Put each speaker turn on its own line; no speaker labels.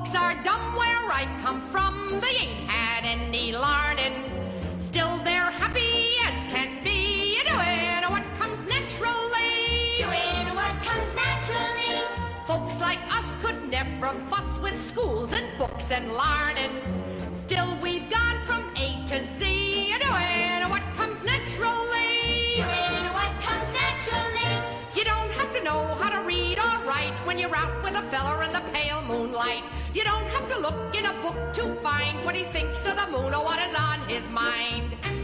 Folks are dumb where I come from. They ain't had any learning. Still they're happy as can be. Doing what comes naturally.
Doing what comes naturally.
Folks like us could never fuss with schools and books and learning. Still we've gone from A to Z. Doing what comes naturally.
Doing what comes naturally.
You don't have to know how to read or write when you're out with a feller in the pale moonlight. You don't have to look in a book to find what he thinks of the moon or what is on his mind.